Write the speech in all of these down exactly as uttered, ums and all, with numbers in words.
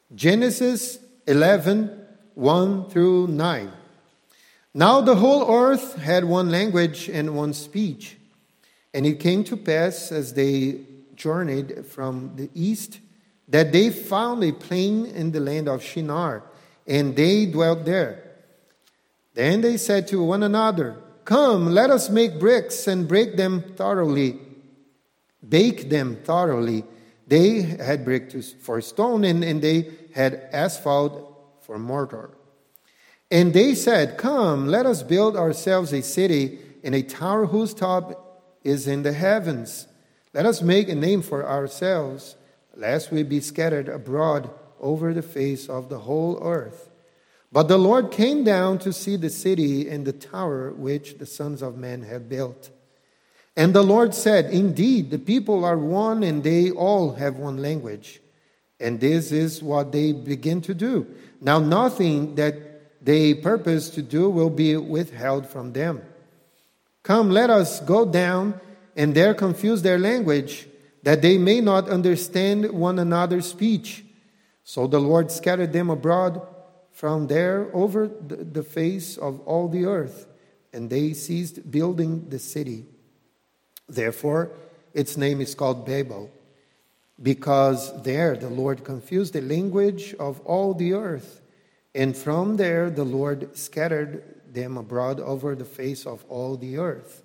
Genesis eleven, one through nine. Now the whole earth had one language and one speech. And it came to pass as they journeyed from the east that they found a plain in the land of Shinar, and they dwelt there. Then they said to one another, "Come, let us make bricks and break them thoroughly, bake them thoroughly." They had brick for stone, and, and they had asphalt for mortar. And they said, "Come, let us build ourselves a city and a tower whose top is in the heavens. Let us make a name for ourselves, lest we be scattered abroad over the face of the whole earth." But the Lord came down to see the city and the tower which the sons of men had built. And the Lord said, "Indeed, the people are one, and they all have one language. And this is what they begin to do. Now nothing that they purpose to do will be withheld from them. Come, let us go down and there confuse their language, that they may not understand one another's speech." So the Lord scattered them abroad from there over the face of all the earth, and they ceased building the city. Therefore, its name is called Babel, because there the Lord confused the language of all the earth, and from there the Lord scattered them abroad over the face of all the earth.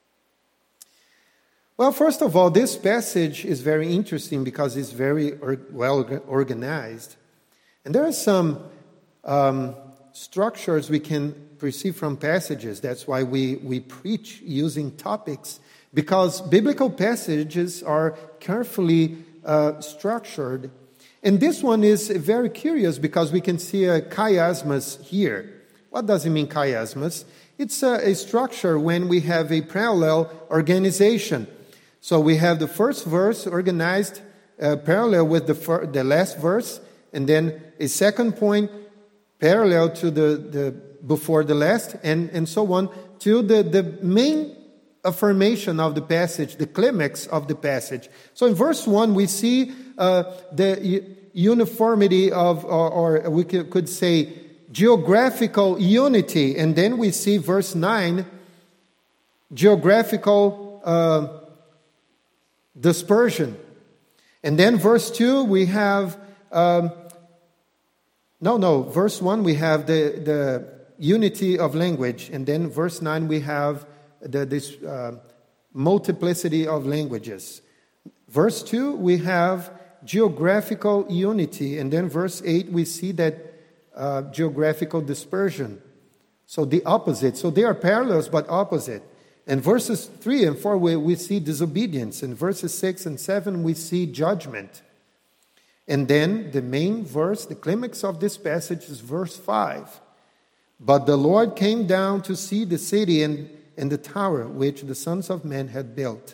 Well, first of all, this passage is very interesting because it's very or- well organized. And there are some um, structures we can perceive from passages. That's why we, we preach using topics, because biblical passages are carefully uh, structured. And this one is very curious because we can see a chiasmus here. What does it mean, chiasmus? It's a, a structure when we have a parallel organization. So we have the first verse organized uh, parallel with the, fir- the last verse, and then a second point parallel to the, the before the last, and, and so on, to the, the main affirmation of the passage, the climax of the passage. So in verse one, we see uh, the uniformity of, or, or we could say, geographical unity. And then we see verse nine, geographical uh, dispersion. And then verse two, we have, um, no, no, verse one, we have the, the unity of language. And then verse nine, we have the, this uh, multiplicity of languages. Verse two, we have geographical unity. And then verse eight, we see that uh, geographical dispersion. So the opposite. So they are parallels but opposite. And verses three and four, we, we see disobedience. In verses six and seven, we see judgment. And then the main verse, the climax of this passage is verse five. But the Lord came down to see the city and, and the tower which the sons of men had built.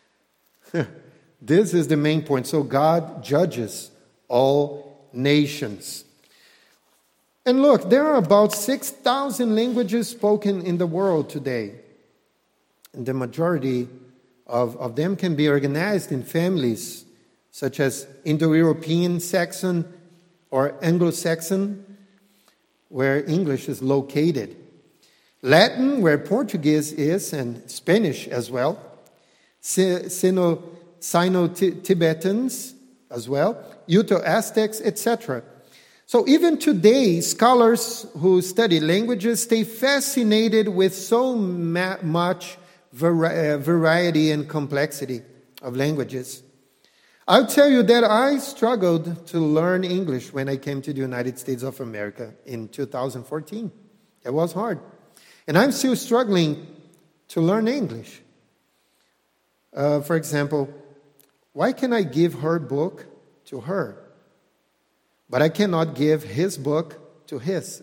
This is the main point. So God judges all nations. And look, there are about six thousand languages spoken in the world today. And the majority of, of them can be organized in families, such as Indo-European, Saxon, or Anglo-Saxon, where English is located. Latin, where Portuguese is, and Spanish as well. Sino, Sino-Tibetans as well. Uto-Aztecs, et cetera. So even today, scholars who study languages stay fascinated with so ma- much vari- variety and complexity of languages. I'll tell you that I struggled to learn English when I came to the United States of America in two thousand fourteen. It was hard. And I'm still struggling to learn English. Uh, for example, why can I give her book to her, but I cannot give his book to his?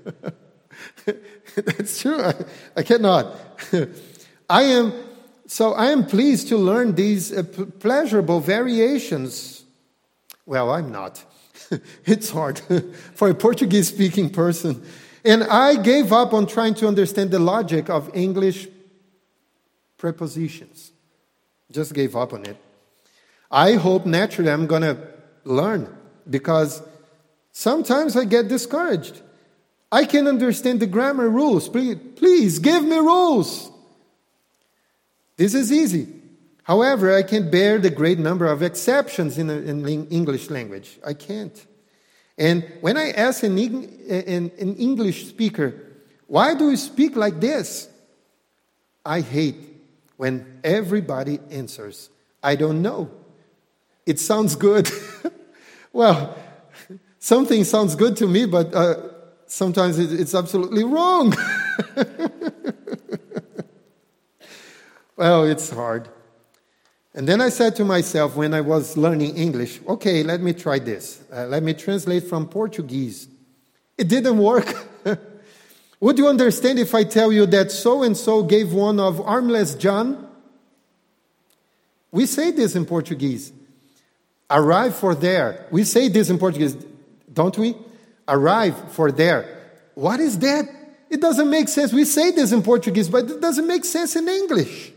That's true. I, I cannot. I am... So I am pleased to learn these uh, p- pleasurable variations. Well, I'm not. It's hard for a Portuguese-speaking person. And I gave up on trying to understand the logic of English prepositions. Just gave up on it. I hope naturally I'm going to learn, because Sometimes I get discouraged. I can understand the grammar rules. Please, please give me rules. This is easy. However, I can't bear the great number of exceptions in the in English language. I can't. And when I ask an, an, an English speaker, why do you speak like this? I hate when everybody answers, I don't know. It sounds good. Well, something sounds good to me, but uh, sometimes it, it's absolutely wrong. Well, it's hard. And then I said to myself when I was learning English, okay, let me try this. Uh, let me translate from Portuguese. It didn't work. Would you understand if I tell you that so-and-so gave one of armless John? We say this in Portuguese. Arrive for there. We say this in Portuguese, don't we? Arrive for there. What is that? It doesn't make sense. We say this in Portuguese, but it doesn't make sense in English.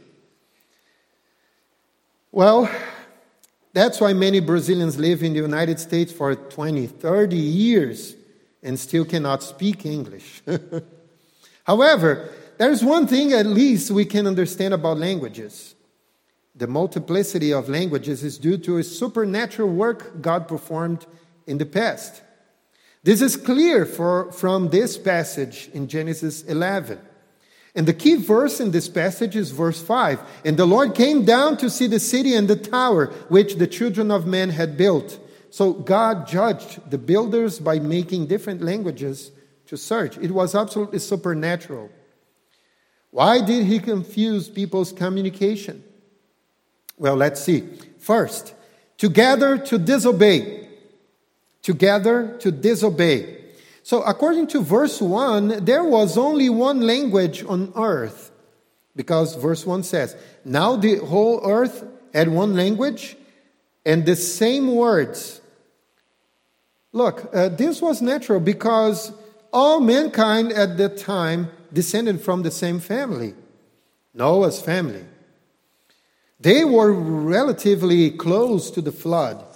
Well, that's why many Brazilians live in the United States for twenty, thirty years and still cannot speak English. However, there's one thing at least we can understand about languages. The multiplicity of languages is due to a supernatural work God performed in the past. This is clear for, from this passage in Genesis eleven. And the key verse in this passage is verse five. And the Lord came down to see the city and the tower which the children of men had built. So God judged the builders by making different languages to search. It was absolutely supernatural. Why did he confuse people's communication? Well, let's see. First, together to disobey. Together to disobey. So according to verse one, there was only one language on earth. Because verse one says, now the whole earth had one language and the same words. Look, uh, this was natural because all mankind at that time descended from the same family, Noah's family. They were relatively close to the flood.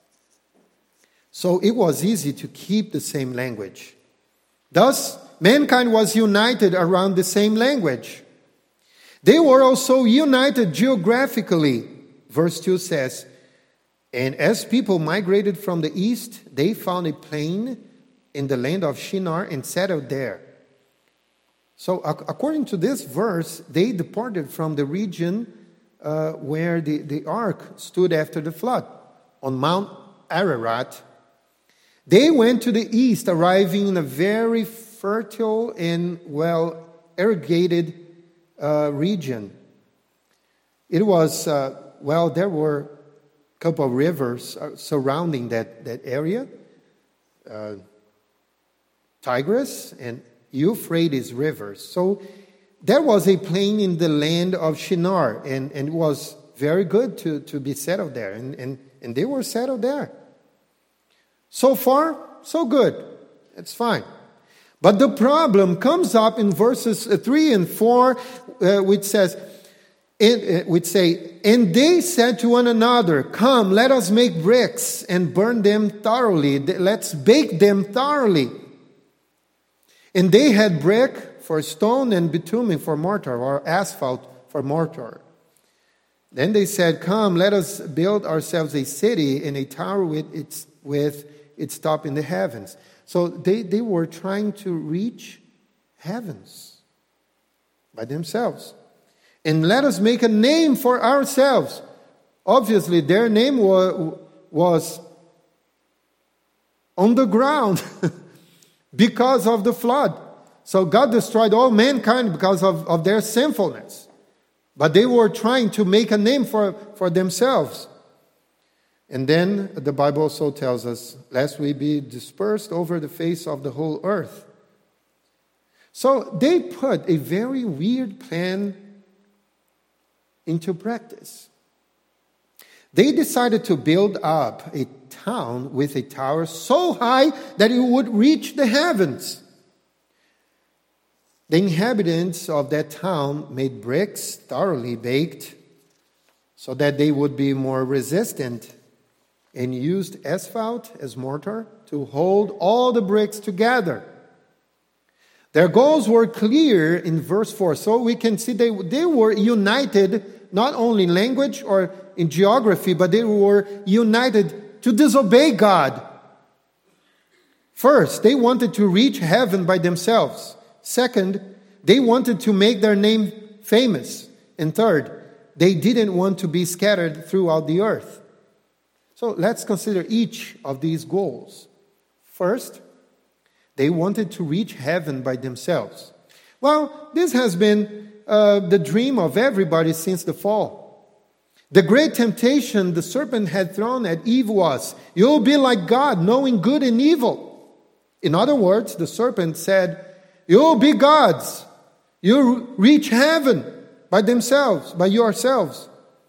So it was easy to keep the same language. Thus, mankind was united around the same language. They were also united geographically. Verse two says, and as people migrated from the east, they found a plain in the land of Shinar and settled there. So according to this verse, they departed from the region uh, where the, the ark stood after the flood, on Mount Ararat. They went to the east, arriving in a very fertile and well irrigated uh, region. It was, uh, well, there were a couple of rivers surrounding that, that area. Uh, Tigris and Euphrates rivers. So there was a plain in the land of Shinar, and, and it was very good to, to be settled there. And, and, and they were settled there. So far, so good. It's fine. But the problem comes up in verses three and four, uh, which says, uh, which say, and they said to one another, come, let us make bricks and burn them thoroughly. Let's bake them thoroughly. And they had brick for stone and bitumen for mortar, or asphalt for mortar. Then they said, come, let us build ourselves a city and a tower with its with its top in the heavens. So they, they were trying to reach heavens by themselves. And let us make a name for ourselves. Obviously, their name was, was on the ground because of the flood. So God destroyed all mankind because of, of their sinfulness. But they were trying to make a name for, for themselves. And then the Bible also tells us, lest we be dispersed over the face of the whole earth. So they put a very weird plan into practice. They decided to build up a town with a tower so high that it would reach the heavens. The inhabitants of that town made bricks thoroughly baked so that they would be more resistant and used asphalt as mortar to hold all the bricks together. Their goals were clear in verse four. So we can see they, they were united, not only in language or in geography, but they were united to disobey God. First, they wanted to reach heaven by themselves. Second, they wanted to make their name famous. And third, they didn't want to be scattered throughout the earth. So let's consider each of these goals. First, they wanted to reach heaven by themselves. Well, this has been uh, the dream of everybody since the fall. The great temptation the serpent had thrown at Eve was, "You'll be like God, knowing good and evil." In other words, the serpent said, "You'll be gods. You'll reach heaven by themselves, by yourselves."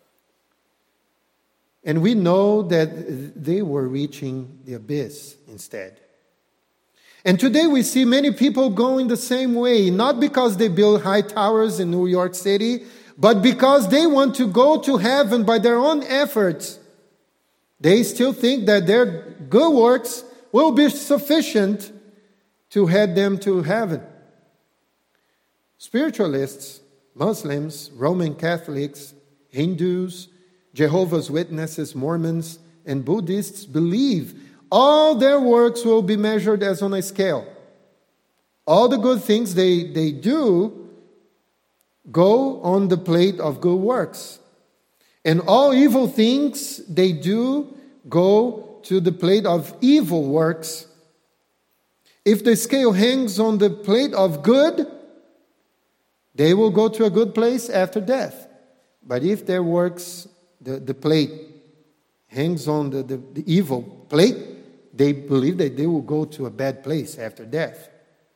And we know that they were reaching the abyss instead. And today we see many people going the same way, not because they build high towers in New York City, but because they want to go to heaven by their own efforts. They still think that their good works will be sufficient to head them to heaven. Spiritualists, Muslims, Roman Catholics, Hindus, Jehovah's Witnesses, Mormons, and Buddhists believe all their works will be measured as on a scale. All the good things they, they do go on the plate of good works. And all evil things they do go to the plate of evil works. If the scale hangs on the plate of good, they will go to a good place after death. But if their works, the, the plate hangs on the, the, the evil plate, they believe that they will go to a bad place after death.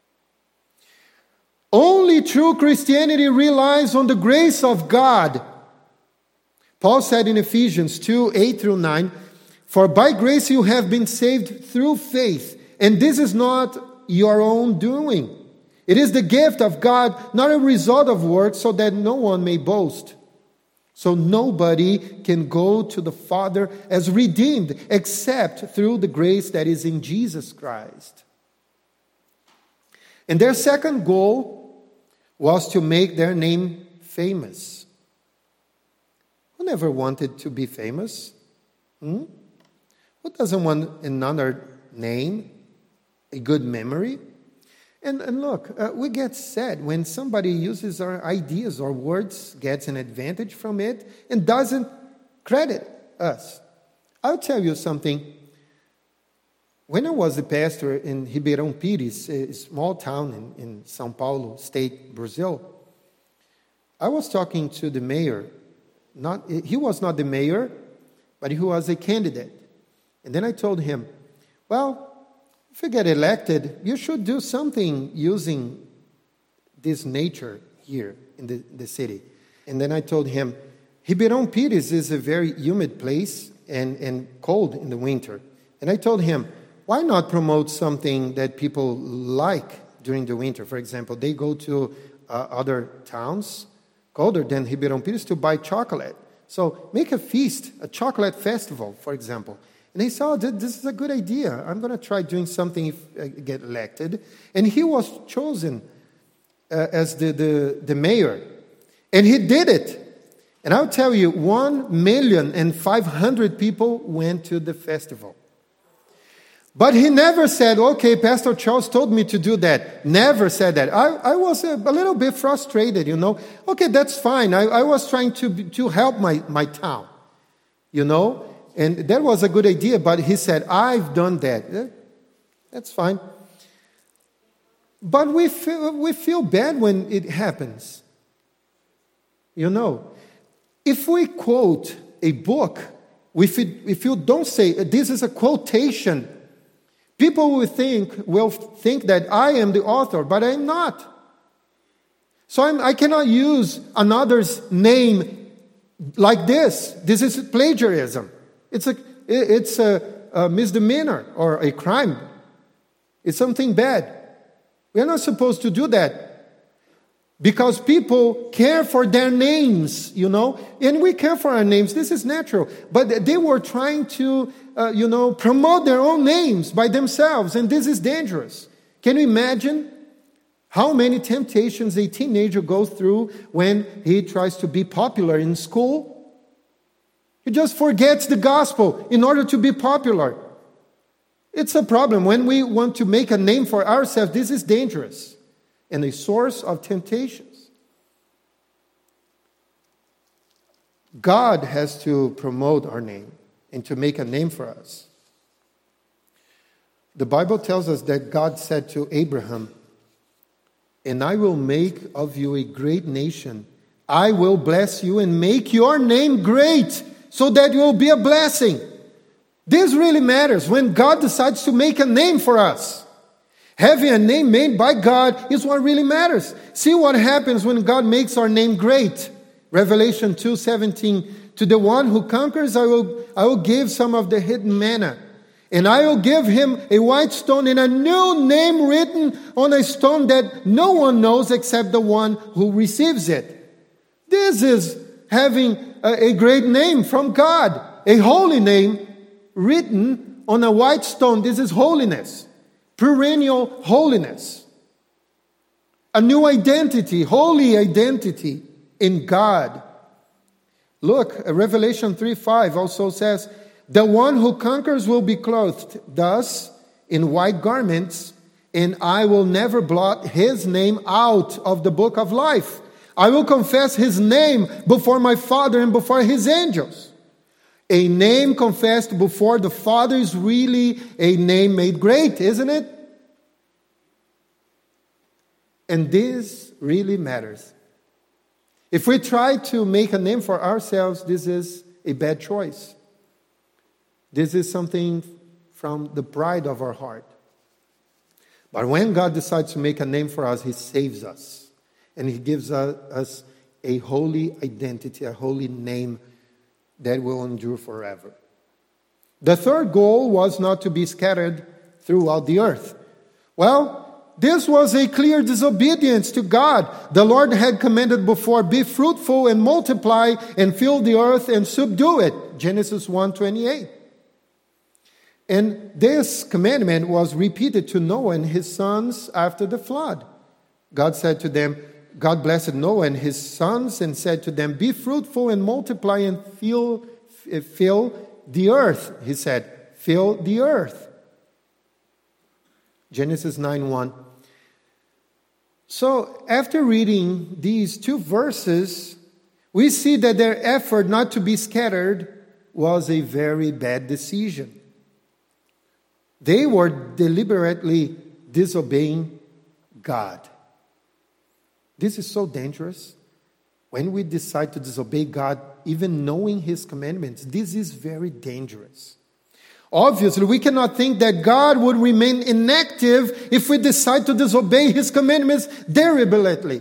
Only true Christianity relies on the grace of God. Paul said in Ephesians two, eight through nine, "For by grace you have been saved through faith, and this is not your own doing. It is the gift of God, not a result of works, so that no one may boast. So nobody can go to the Father as redeemed except through the grace that is in Jesus Christ." And their second goal was to make their name famous. Who never wanted to be famous? Hmm? Who doesn't want another name, a good memory? And, and look, uh, we get sad when somebody uses our ideas or words, gets an advantage from it, and doesn't credit us. I'll tell you something. When I was a pastor in Ribeirão Pires, a small town in, in São Paulo state, Brazil, I was talking to the mayor. Not, he was not the mayor, but he was a candidate. And then I told him, well, if you get elected, you should do something using this nature here in the, the city. And then I told him, Ribeirão Pires is a very humid place and, and cold in the winter. And I told him, why not promote something that people like during the winter? For example, they go to uh, other towns colder than Ribeirão Pires to buy chocolate. So make a feast, a chocolate festival, for example. And he said, oh, this is a good idea. I'm going to try doing something if I get elected. And he was chosen uh, as the, the, the mayor. And he did it. And I'll tell you, one million and five hundred people went to the festival. But he never said, okay, Pastor Charles told me to do that. Never said that. I, I was a, a little bit frustrated, you know. Okay, that's fine. I, I was trying to, to help my, my town, you know. And that was a good idea, but he said, I've done that. That's fine. But we feel, we feel bad when it happens. You know, if we quote a book, if, it, if you don't say, this is a quotation, people will think, will think that I am the author, but I'm not. So I'm, I cannot use another's name like this. This is plagiarism. It's a, it's a, a misdemeanor or a crime. It's something bad. We are not supposed to do that. Because people care for their names, you know, and we care for our names. This is natural. But they were trying to, uh, you know, promote their own names by themselves, and this is dangerous. Can you imagine how many temptations a teenager goes through when he tries to be popular in school? He just forgets the gospel in order to be popular. It's a problem. When we want to make a name for ourselves, this is dangerous and a source of temptations. God has to promote our name and to make a name for us. The Bible tells us that God said to Abraham, "And I will make of you a great nation. I will bless you and make your name great so that you will be a blessing." This really matters when God decides to make a name for us. Having a name made by God is what really matters. See what happens when God makes our name great. Revelation two seventeen, "To the one who conquers, I will, I will give some of the hidden manna. And I will give him a white stone and a new name written on a stone that no one knows except the one who receives it." This is having a, a great name from God. A holy name written on a white stone. This is holiness. Perennial holiness. A new identity, holy identity in God. Look, Revelation three five also says, "The one who conquers will be clothed thus in white garments, and I will never blot his name out of the book of life. I will confess his name before my Father and before his angels." A name confessed before the Father is really a name made great, isn't it? And this really matters. If we try to make a name for ourselves, this is a bad choice. This is something from the pride of our heart. But when God decides to make a name for us, He saves us. And He gives us a holy identity, a holy name that will endure forever. The third goal was not to be scattered throughout the earth. Well, this was a clear disobedience to God. The Lord had commanded before, "Be fruitful and multiply and fill the earth and subdue it." Genesis one twenty-eight. And this commandment was repeated to Noah and his sons after the flood. God said to them, God blessed Noah and his sons and said to them, "Be fruitful and multiply and fill, fill the earth." He said, "Fill the earth." Genesis nine one. So after reading these two verses, we see that their effort not to be scattered was a very bad decision. They were deliberately disobeying God. This is so dangerous. When we decide to disobey God, even knowing His commandments, this is very dangerous. Obviously, we cannot think that God would remain inactive if we decide to disobey His commandments deliberately.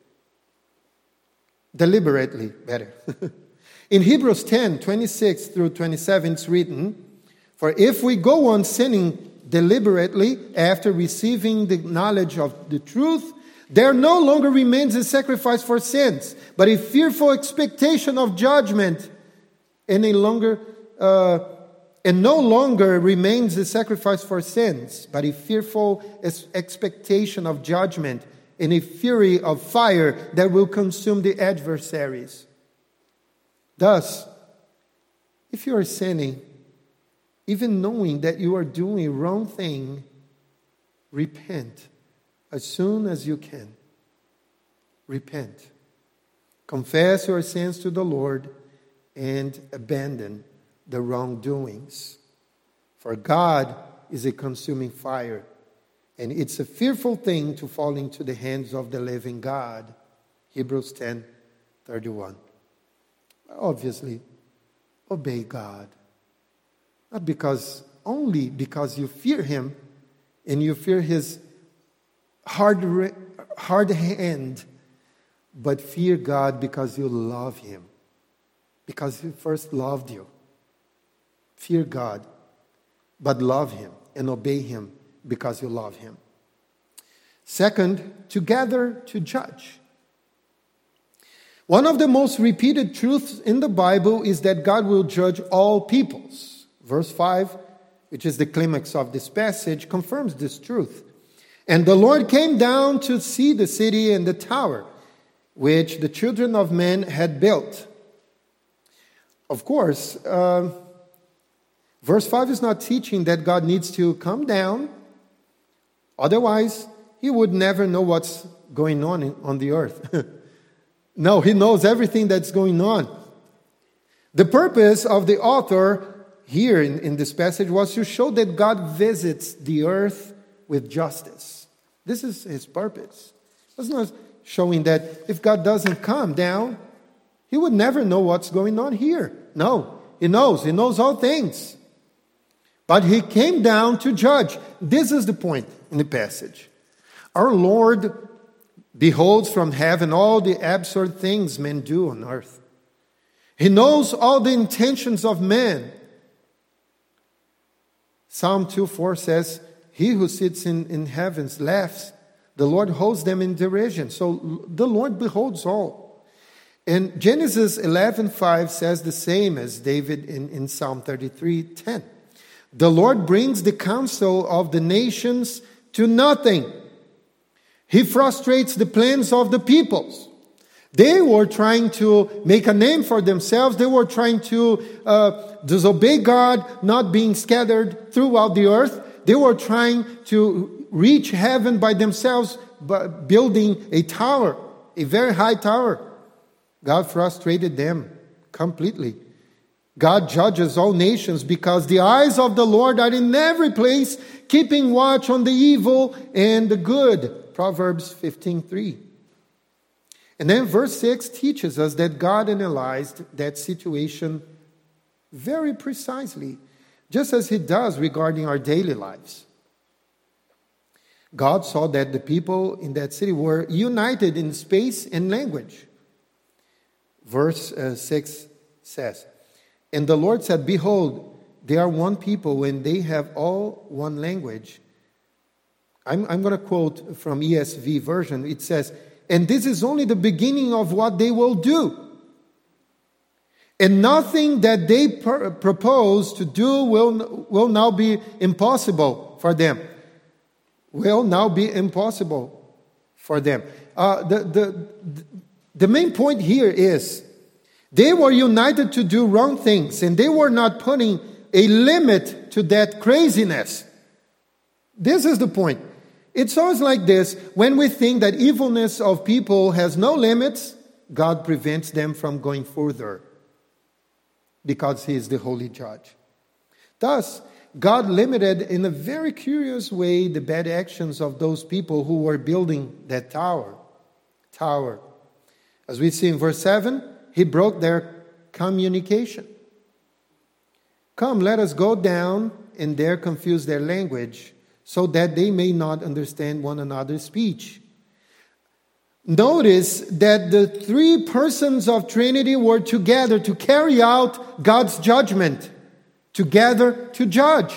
Deliberately, better. In Hebrews ten, twenty-six through twenty-seven, it's written, "For if we go on sinning deliberately after receiving the knowledge of the truth, there no longer remains a sacrifice for sins, but a fearful expectation of judgment, and a longer, uh, and no longer remains a sacrifice for sins, but a fearful expectation of judgment, and a fury of fire that will consume the adversaries." Thus, if you are sinning, even knowing that you are doing a wrong thing, repent. As soon as you can, repent. Confess your sins to the Lord and abandon the wrongdoings. For God is a consuming fire, and it's a fearful thing to fall into the hands of the living God. Hebrews ten thirty-one. Obviously, obey God. Not because, only because you fear Him and you fear His hard, hard hand, but fear God because you love Him, because He first loved you. Fear God, but love Him and obey Him because you love Him. Second, to gather to judge. One of the most repeated truths in the Bible is that God will judge all peoples. Verse five, which is the climax of this passage, confirms this truth. And the Lord came down to see the city and the tower, which the children of men had built. Of course, uh, verse five is not teaching that God needs to come down. Otherwise, he would never know what's going on in, on the earth. No, he knows everything that's going on. The purpose of the author here in, in this passage was to show that God visits the earth with justice. This is his purpose. It's not showing that if God doesn't come down, he would never know what's going on here. No, he knows. He knows all things. But he came down to judge. This is the point in the passage. Our Lord beholds from heaven all the absurd things men do on earth. He knows all the intentions of men. Psalm two four says, he who sits in, in heavens laughs. The Lord holds them in derision. So the Lord beholds all. And Genesis eleven five says the same as David in, in Psalm thirty-three ten. The Lord brings the counsel of the nations to nothing. He frustrates the plans of the peoples. They were trying to make a name for themselves. They were trying to uh, disobey God, not being scattered throughout the earth. They were trying to reach heaven by themselves, by building a tower, a very high tower. God frustrated them completely. God judges all nations because the eyes of the Lord are in every place, keeping watch on the evil and the good. Proverbs fifteen three. And then verse six teaches us that God analyzed that situation very precisely, just as he does regarding our daily lives. God saw that the people in that city were united in space and language. Verse uh, six says, and the Lord said, behold, they are one people and they have all one language. I'm, I'm going to quote from E S V version. It says, and this is only the beginning of what they will do. And nothing that they pr- propose to do will, will now be impossible for them. Will now be impossible for them. Uh, the, the, the main point here is they were united to do wrong things, and they were not putting a limit to that craziness. This is the point. It's always like this. When we think that evilness of people has no limits, God prevents them from going further because he is the holy judge. Thus, God limited in a very curious way the bad actions of those people who were building that tower. Tower. As we see in verse seven, he broke their communication. Come, let us go down and there confuse their language, so that they may not understand one another's speech. Notice that the three persons of Trinity were together to carry out God's judgment, together to judge.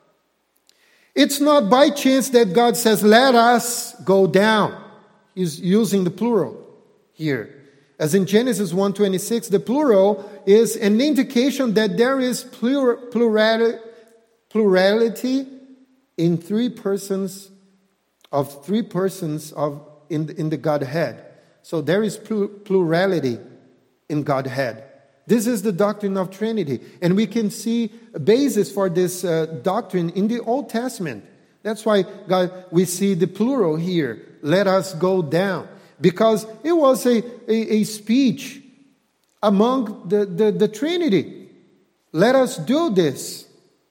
It's not by chance that God says, let us go down. He's using the plural here. As in Genesis one twenty-six, the plural is an indication that there is plur- plurality, plurality in three persons, of three persons of in the, in the Godhead. So there is plurality in Godhead. This is the doctrine of Trinity. And we can see a basis for this uh, doctrine in the Old Testament. That's why God, we see the plural here. Let us go down. Because it was a, a, a speech among the, the, the Trinity. Let us do this.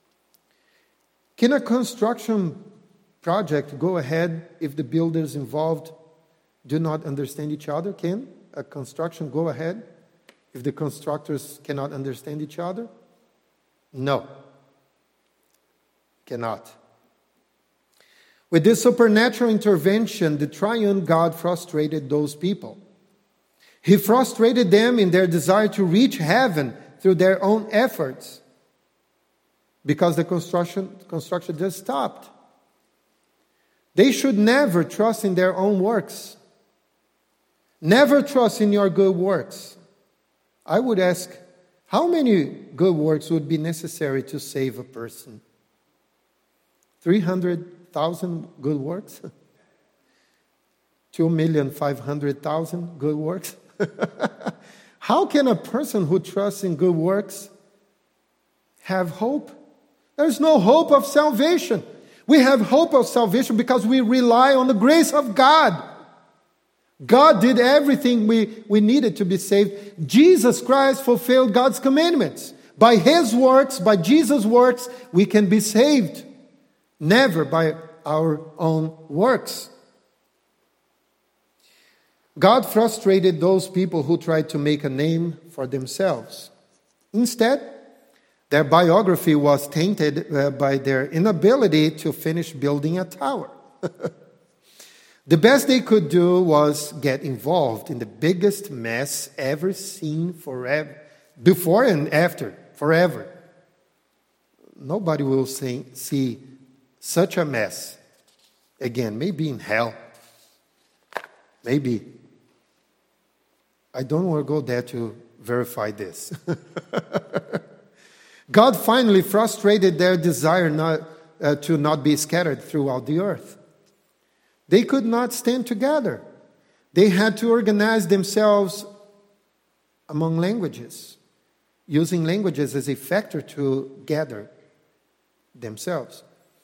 Can a construction project go ahead if the builders involved do not understand each other? Can a construction go ahead if the constructors cannot understand each other? No. Cannot. With this supernatural intervention, the triune God frustrated those people. He frustrated them in their desire to reach heaven through their own efforts, because the construction, construction just stopped. They should never trust in their own works. Never trust in your good works. I would ask, how many good works would be necessary to save a person? three hundred thousand good works? two million five hundred thousand good works? How can a person who trusts in good works have hope? There's no hope of salvation. We have hope of salvation because we rely on the grace of God. God did everything we, we needed to be saved. Jesus Christ fulfilled God's commandments. By His works, by Jesus' works, we can be saved. Never by our own works. God frustrated those people who tried to make a name for themselves. Instead, their biography was tainted uh, by their inability to finish building a tower. The best they could do was get involved in the biggest mess ever seen forever, before and after, forever. Nobody will see, see such a mess again, maybe in hell. Maybe. I don't want to go there to verify this. God finally frustrated their desire not, uh, to not be scattered throughout the earth. They could not stand together. They had to organize themselves among languages, using languages as a factor to gather themselves.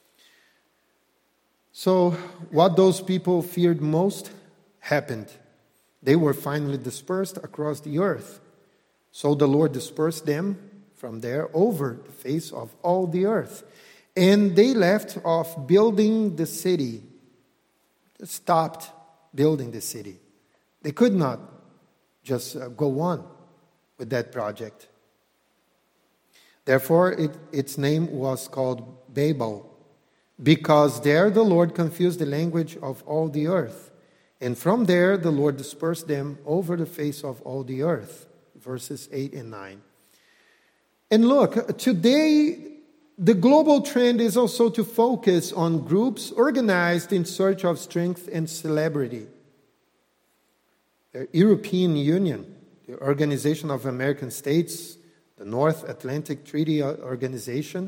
So what those people feared most happened. They were finally dispersed across the earth. So the Lord dispersed them from there over the face of all the earth. And they left off building the city. They stopped building the city. They could not just uh, go on with that project. Therefore, it, its name was called Babel, because there the Lord confused the language of all the earth. And from there the Lord dispersed them over the face of all the earth. Verses eight and nine. And look, today the global trend is also to focus on groups organized in search of strength and celebrity. The European Union, the Organization of American States, the North Atlantic Treaty Organization,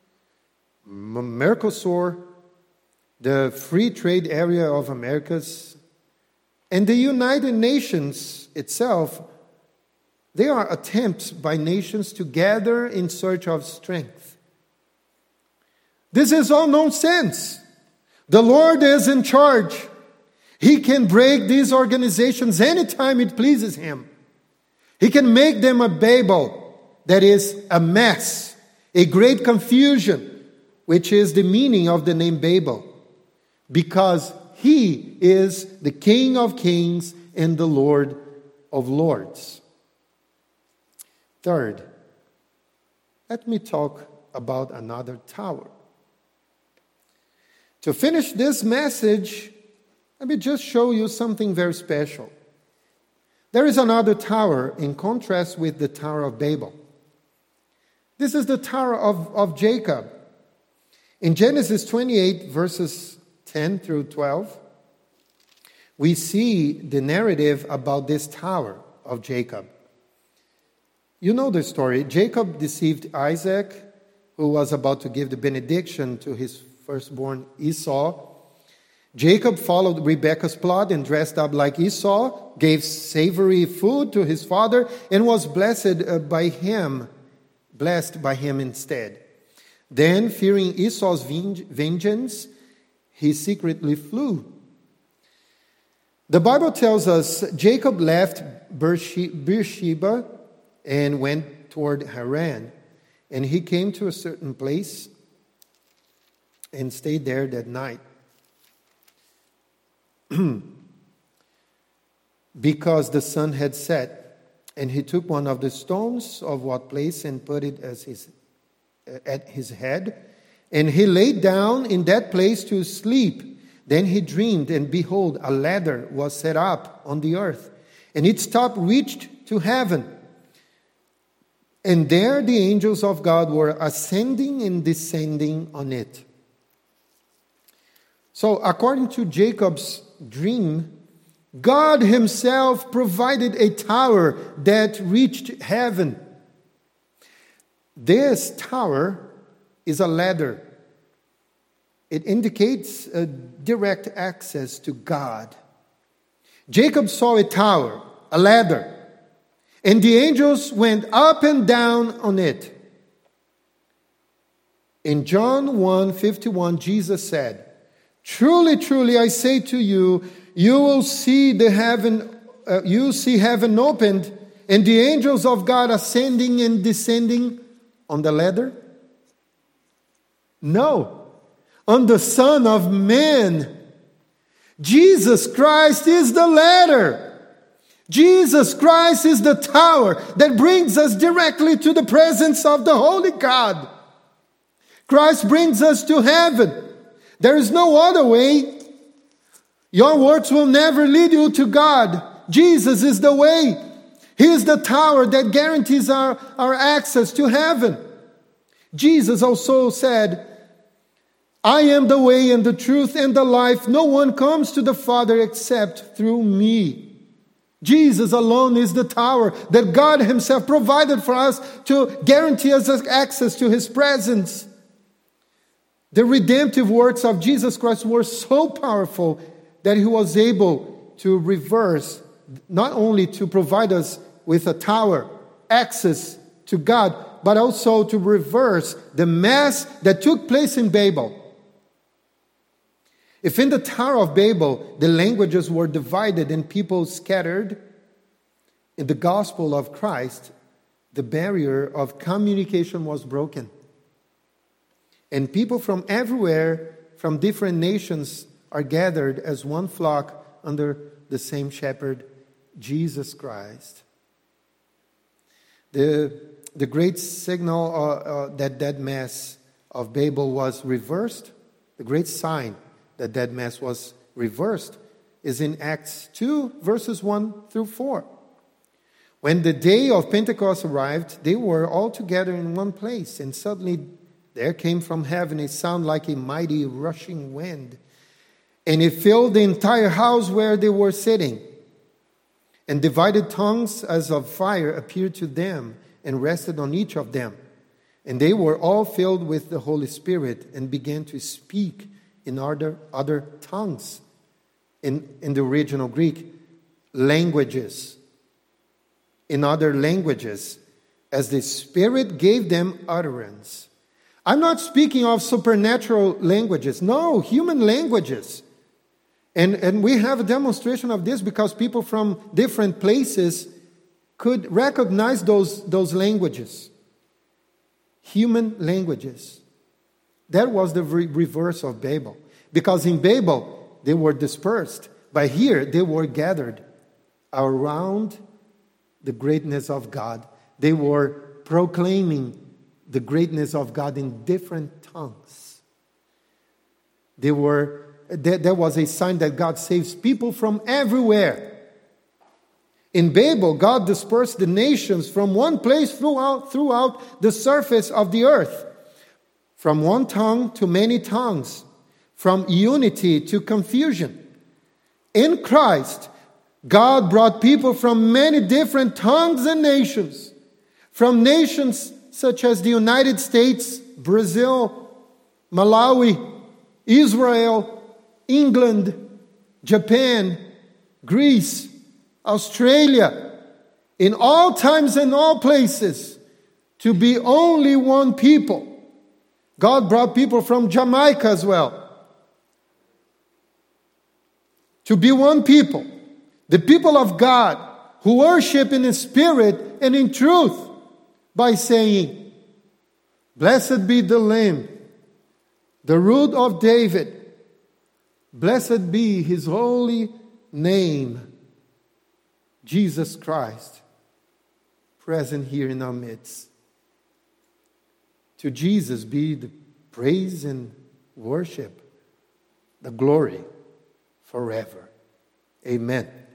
Mercosur, the Free Trade Area of Americas, and the United Nations itself, they are attempts by nations to gather in search of strength. This is all nonsense. The Lord is in charge. He can break these organizations anytime it pleases Him. He can make them a Babel, that is a mess, a great confusion, which is the meaning of the name Babel, because He is the King of kings and the Lord of lords. Third, let me talk about another tower. To finish this message, let me just show you something very special. There is another tower in contrast with the Tower of Babel. This is the Tower of, of Jacob. In Genesis twenty-eight, verses ten through twelve, we see the narrative about this Tower of Jacob. You know the story. Jacob deceived Isaac, who was about to give the benediction to his firstborn Esau. Jacob followed Rebekah's plot and dressed up like Esau, gave savory food to his father, and was blessed by him, blessed by him instead. Then, fearing Esau's vengeance, he secretly flew. The Bible tells us Jacob left Beersheba and went toward Haran. And he came to a certain place and stayed there that night. Because the sun had set. And he took one of the stones of what place and put it as his, at his head. And he laid down in that place to sleep. Then he dreamed, and behold, a ladder was set up on the earth. And its top reached to heaven. And there the angels of God were ascending and descending on it. So according to Jacob's dream, God himself provided a tower that reached heaven. This tower is a ladder. It indicates a direct access to God. Jacob saw a tower, a ladder, and the angels went up and down on it. In John one fifty-one, Jesus said, "Truly, truly, I say to you, you will see the heaven, uh, you see heaven opened, and the angels of God ascending and descending on the ladder." No, on the Son of Man. Jesus Christ is the ladder. Jesus Christ is the tower that brings us directly to the presence of the Holy God. Christ brings us to heaven. There is no other way. Your works will never lead you to God. Jesus is the way. He is the tower that guarantees our, our access to heaven. Jesus also said, "I am the way and the truth and the life. No one comes to the Father except through me." Jesus alone is the tower that God himself provided for us to guarantee us access to his presence. The redemptive works of Jesus Christ were so powerful that he was able to reverse, not only to provide us with a tower, access to God, but also to reverse the mess that took place in Babel. If in the Tower of Babel the languages were divided and people scattered, in the gospel of Christ, the barrier of communication was broken. And people from everywhere, from different nations, are gathered as one flock under the same shepherd, Jesus Christ. The, the great signal uh, uh, that that mass of Babel was reversed, the great sign that that mass was reversed, is in Acts two, verses one through four. When the day of Pentecost arrived, they were all together in one place, and suddenly there came from heaven a sound like a mighty rushing wind, and it filled the entire house where they were sitting. And divided tongues as of fire appeared to them and rested on each of them. And they were all filled with the Holy Spirit and began to speak in other, other tongues. In, in the original Greek, languages. In other languages, as the Spirit gave them utterance. I'm not speaking of supernatural languages. No, human languages. And, and we have a demonstration of this because people from different places could recognize those, those languages. Human languages. That was the re- reverse of Babel. Because in Babel, they were dispersed. But here, they were gathered around the greatness of God. They were proclaiming the greatness of God in different tongues. They were... There was a sign that God saves people from everywhere. In Babel, God dispersed the nations from one place throughout, throughout the surface of the earth. From one tongue to many tongues. From unity to confusion. In Christ, God brought people from many different tongues and nations. From nations such as the United States, Brazil, Malawi, Israel, England, Japan, Greece, Australia, in all times and all places, to be only one people. God brought people from Jamaica as well. To be one people. The people of God who worship in the Spirit and in truth by saying, "Blessed be the Lamb, the Root of David. Blessed be his holy name, Jesus Christ," present here in our midst. To Jesus be the praise and worship, the glory forever. Amen.